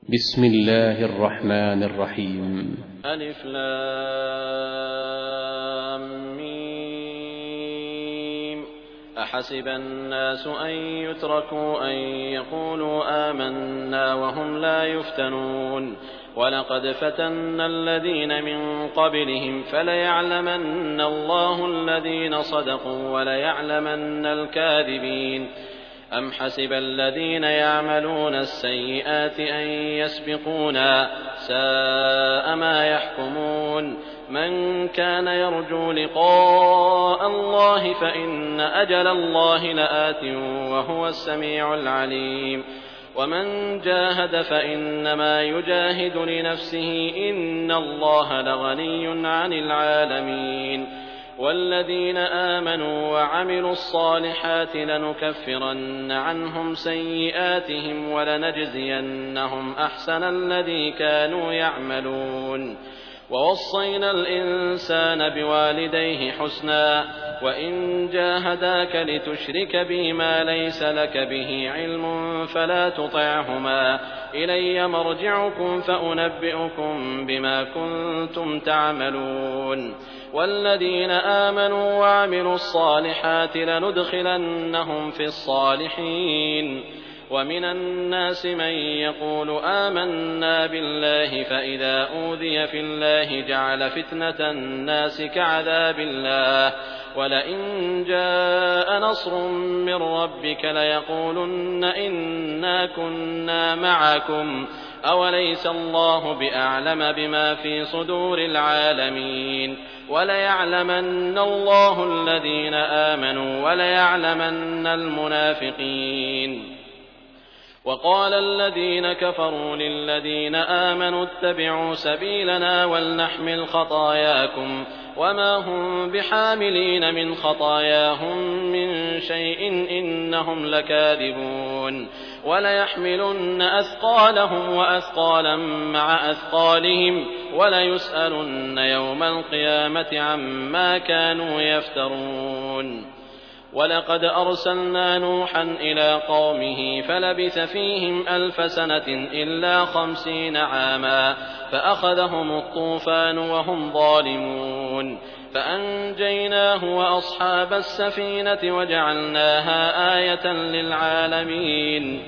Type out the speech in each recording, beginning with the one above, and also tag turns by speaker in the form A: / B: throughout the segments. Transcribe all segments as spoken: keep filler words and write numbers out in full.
A: بسم الله الرحمن الرحيم.
B: ألف لام ميم. أحسب الناس أن يتركوا أن يقولوا آمنا وهم لا يفتنون ولقد فتنا الذين من قبلهم فليعلمن الله الذين صدقوا وليعلمن الكاذبين. أم حسب الذين يعملون السيئات أن يسبقونا ساء ما يحكمون. من كان يرجو لقاء الله فإن أجل الله لآت وهو السميع العليم. ومن جاهد فإنما يجاهد لنفسه إن الله لغني عن العالمين. والذين آمنوا وعملوا الصالحات لنكفرن عنهم سيئاتهم ولنجزينهم أحسن الذي كانوا يعملون. ووصينا الإنسان بوالديه حسنا وإن جاهداك لتشرك بي ما ليس لك به علم فلا تطعهما إلي مرجعكم فأنبئكم بما كنتم تعملون. والذين آمنوا وعملوا الصالحات لندخلنهم في الصالحين. ومن الناس من يقول آمنا بالله فإذا أوذي في الله جعل فتنة الناس كعذاب الله ولئن جاء نصر من ربك ليقولن إنا كنا معكم أوليس الله بأعلم بما في صدور العالمين. وليعلمن الله الذين آمنوا وليعلمن المنافقين. وقال الذين كفروا للذين آمنوا اتبعوا سبيلنا ولنحمل خطاياكم وما هم بحاملين من خطاياهم من شيء إنهم لكاذبون. وليحملن أثقالهم وأثقالا مع أثقالهم وليسألن يوم القيامة عما كانوا يفترون. ولقد أرسلنا نوحا إلى قومه فلبث فيهم ألف سنة إلا خمسين عاما فأخذهم الطوفان وهم ظالمون فأنجيناه وأصحاب السفينة وجعلناها آية للعالمين.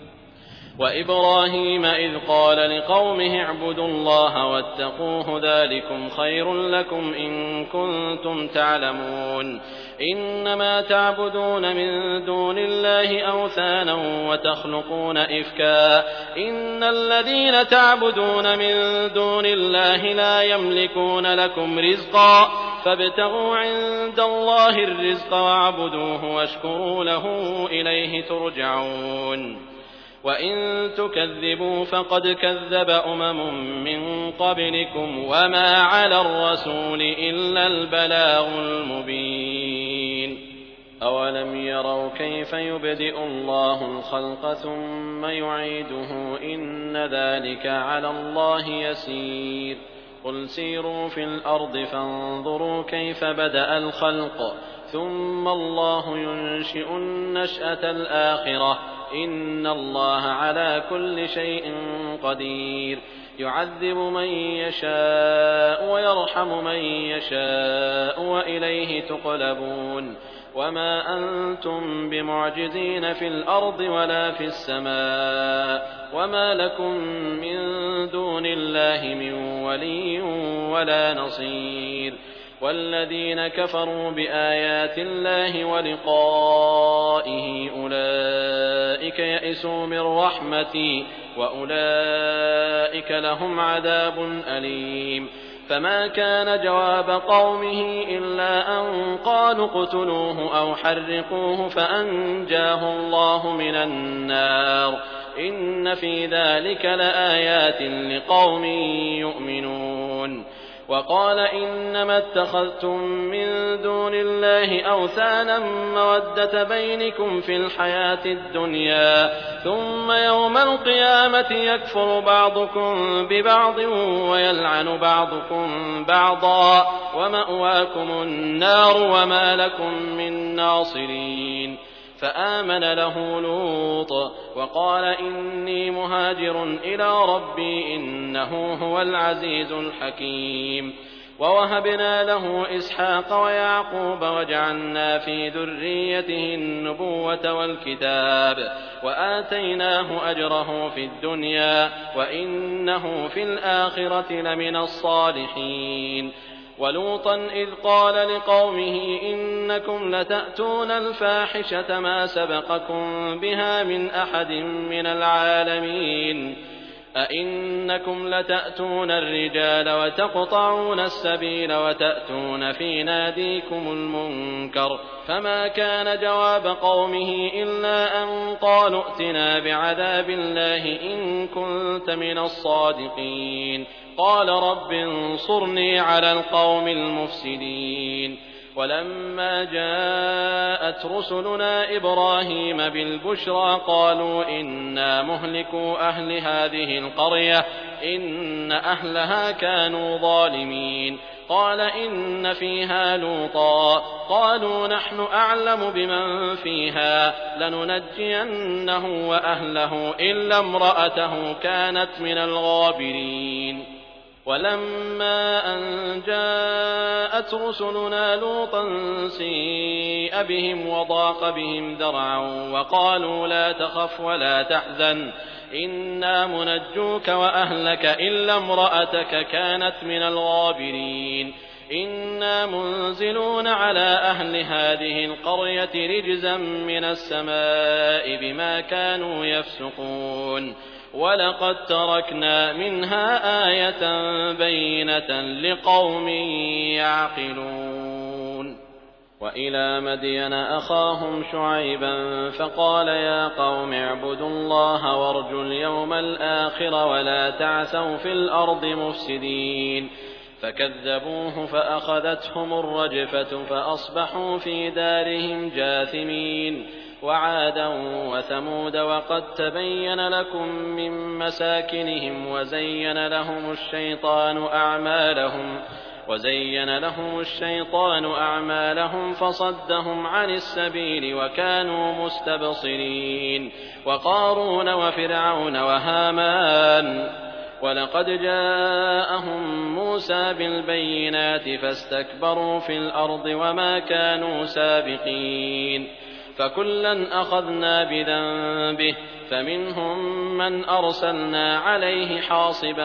B: وإبراهيم إذ قال لقومه اعبدوا الله واتقوه ذلكم خير لكم إن كنتم تعلمون. إنما تعبدون من دون الله أوثانا وتخلقون إفكا إن الذين تعبدون من دون الله لا يملكون لكم رزقا فابتغوا عند الله الرزق واعبدوه واشكروا له إليه ترجعون. وإن تكذبوا فقد كذب أمم من قبلكم وما على الرسول إلا البلاغ المبين. أولم يروا كيف يبدئ الله الخلق ثم يعيده إن ذلك على الله يسير. قل سيروا في الأرض فانظروا كيف بدأ الخلق ثم الله ينشئ النشأة الآخرة إن الله على كل شيء قدير. يعذب من يشاء ويرحم من يشاء وإليه تقلبون. وما أنتم بمعجزين في الأرض ولا في السماء وما لكم من دون الله من ولي ولا نصير. والذين كفروا بآيات الله ولقائه أولئك يئسوا من رحمتي وأولئك لهم عذاب أليم. فما كان جواب قومه إلا أن قالوا اقتلوه أو حرقوه فأنجاه الله من النار إن في ذلك لآيات لقوم يؤمنون. وقال إنما اتخذتم من دون الله أوثانا مودة بينكم في الحياة الدنيا ثم يوم القيامة يكفر بعضكم ببعض ويلعن بعضكم بعضا ومأواكم النار وما لكم من ناصرين. فآمن له لوط وقال إني مهاجر إلى ربي إنه هو العزيز الحكيم. ووهبنا له إسحاق ويعقوب وجعلنا في ذريته النبوة والكتاب وآتيناه أجره في الدنيا وإنه في الآخرة لمن الصالحين. ولوطا إذ قال لقومه إنكم لتأتون الفاحشة ما سبقكم بها من أحد من العالمين أئنكم لتأتون الرجال وتقطعون السبيل وتأتون في ناديكم المنكر فما كان جواب قومه إلا أن قالوا ائتنا بعذاب الله إن كنت من الصادقين قال رب انصرني على القوم المفسدين. ولما جاءت رسلنا إبراهيم بالبشرى قالوا إنا مهلكو أهل هذه القرية إن أهلها كانوا ظالمين قال إن فيها لوطا قالوا نحن أعلم بمن فيها لننجينه وأهله إلا امرأته كانت من الغابرين. ولما أن جاءت رسلنا لوطا سيء بهم وضاق بهم ذرعا وقالوا لا تخف ولا تحزن إنا منجوك وأهلك إلا امرأتك كانت من الغابرين إنا منزلون على أهل هذه القرية رجزا من السماء بما كانوا يفسقون ولقد تركنا منها آية بينة لقوم يعقلون. وإلى مدين أخاهم شعيبا فقال يا قوم اعبدوا الله وارجوا اليوم الآخر ولا تعثوا في الأرض مفسدين فكذبوه فأخذتهم الرجفة فأصبحوا في دارهم جاثمين. وعادا وثمود وقد تبين لكم من مساكنهم وزين لهم الشيطان أعمالهم وزين لهم الشيطان أعمالهم فصدهم عن السبيل وكانوا مستبصرين. وقارون وفرعون وهامان ولقد جاءهم موسى بالبينات فاستكبروا في الأرض وما كانوا سابقين فكلا أخذنا بذنبه فمنهم من أرسلنا عليه حاصبا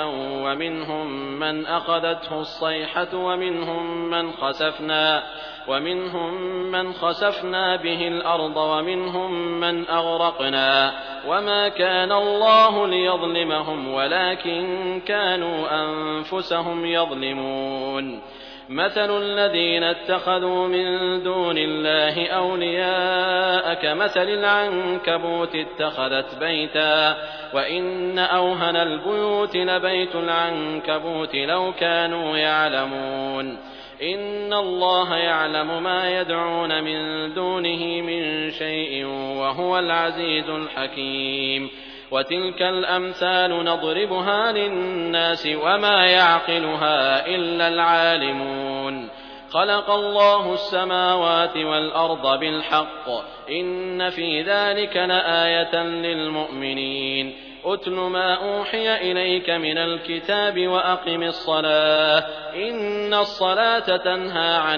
B: ومنهم من أخذته الصيحة ومنهم من خسفنا ومنهم من خسفنا به الأرض ومنهم من أغرقنا وما كان الله ليظلمهم ولكن كانوا أنفسهم يظلمون. مثل الذين اتخذوا من دون الله أولياء كمثل العنكبوت اتخذت بيتا وإن أوهن البيوت لبيت العنكبوت لو كانوا يعلمون. إن الله يعلم ما يدعون من دونه من شيء وهو العزيز الحكيم. وتلك الأمثال نضربها للناس وما يعقلها إلا العالمون. خلق الله السماوات والأرض بالحق إن في ذلك لآية للمؤمنين. أتل ما أوحي إليك من الكتاب وأقم الصلاة إن الصلاة تنهى عن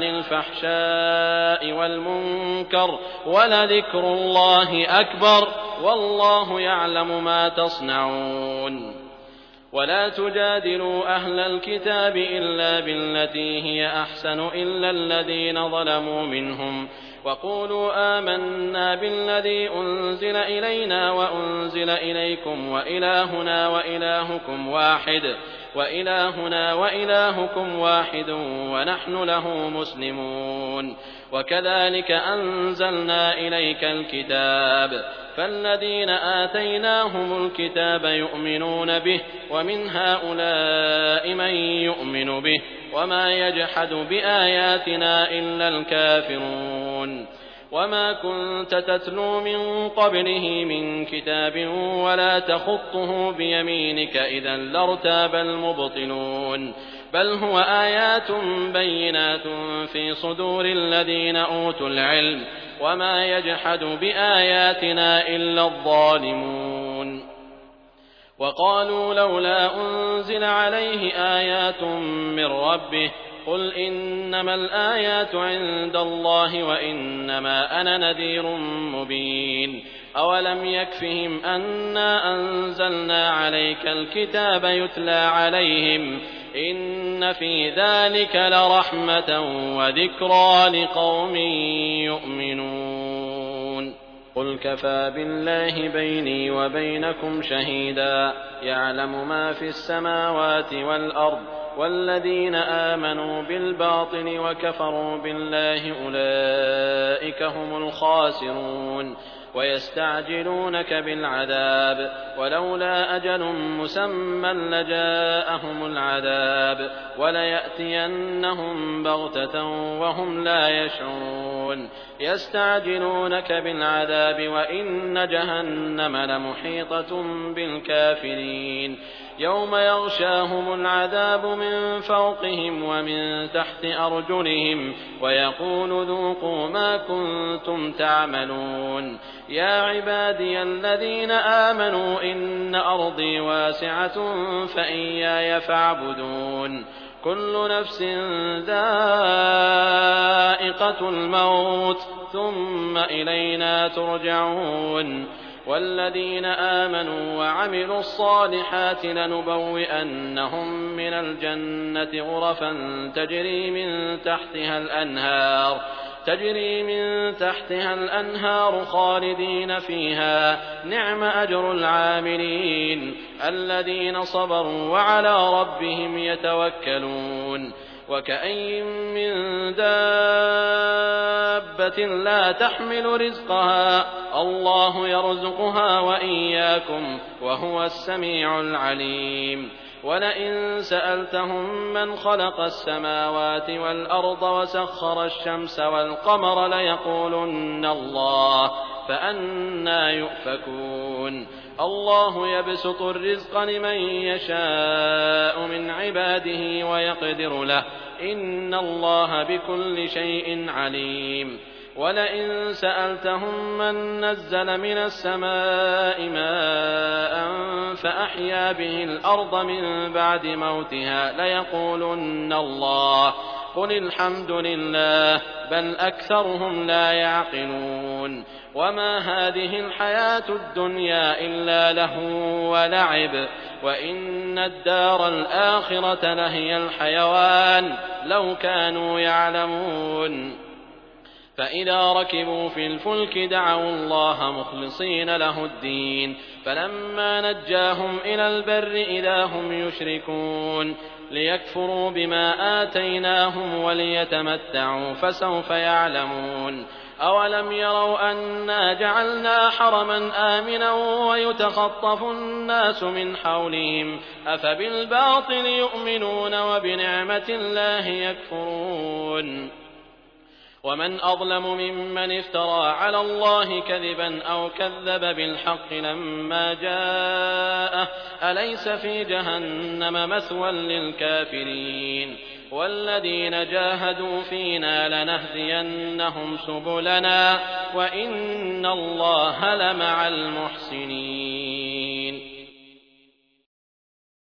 B: الفحشاء والمنكر ولذكر الله أكبر والله يعلم ما تصنعون. ولا تجادلوا أهل الكتاب إلا بالتي هي أحسن إلا الذين ظلموا منهم وقولوا آمنا بالذي أنزل إلينا وأنزل إليكم وإلهنا وإلهكم واحد وإلهنا وإلهكم واحد ونحن له مسلمون. وكذلك أنزلنا إليك الكتاب فالذين آتيناهم الكتاب يؤمنون به ومن هؤلاء من يؤمن به وما يجحد بآياتنا إلا الكافرون. وما كنت تتلو من قبله من كتاب ولا تخطه بيمينك إذا لارتاب المبطلون بل هو آيات بينات في صدور الذين أوتوا العلم وما يجحد بآياتنا إلا الظالمون وقالوا لولا أنزل عليه آيات من ربه قل إنما الآيات عند الله وإنما أنا نذير مبين أولم يكفهم أنا أنزلنا عليك الكتاب يتلى عليهم إن في ذلك لرحمة وذكرى لقوم يؤمنون قل كفى بالله بيني وبينكم شهيدا يعلم ما في السماوات والأرض والذين آمنوا بالباطل وكفروا بالله أولئك هم الخاسرون ويستعجلونك بالعذاب ولولا أجل مسمى لجاءهم العذاب وليأتينهم بغتة وهم لا يشعرون يستعجلونك بالعذاب وإن جهنم لمحيطة بالكافرين يوم يغشاهم العذاب من فوقهم ومن تحت أرجلهم ويقول ذوقوا ما كنتم تعملون يا عبادي الذين آمنوا إن أرضي واسعة فإياي فاعبدون كل نفس ذائقة الموت ثم إلينا ترجعون والذين آمنوا وعملوا الصالحات لنبوئنهم من الجنة غرفا تجري من تحتها الأنهار تجري من تحتها الأنهار خالدين فيها نعم أجر العاملين الذين صبروا وعلى ربهم يتوكلون وكأين من دابة لا تحمل رزقها الله يرزقها وإياكم وهو السميع العليم ولئن سألتهم من خلق السماوات والأرض وسخر الشمس والقمر ليقولن الله فأنى يؤفكون الله يبسط الرزق لمن يشاء من عباده ويقدر له إن الله بكل شيء عليم ولئن سألتهم من نزل من السماء ماء فأحيا به الأرض من بعد موتها ليقولن الله قل الحمد لله بل أكثرهم لا يعقلون وما هذه الحياة الدنيا إلا لهو ولعب وإن الدار الآخرة لهي الحيوان لو كانوا يعلمون فإذا ركبوا في الفلك دعوا الله مخلصين له الدين فلما نجاهم إلى البر إذا هم يشركون ليكفروا بما آتيناهم وليتمتعوا فسوف يعلمون أولم يروا أنا جعلنا حرما آمنا ويتخطف الناس من حولهم أفبالباطل يؤمنون وبنعمة الله يكفرون ومن أظلم ممن افترى على الله كذبا أو كذب بالحق لما جاءه أليس في جهنم مثوى للكافرين والذين جاهدوا فينا لنهدينهم سبلنا وإن الله لمع المحسنين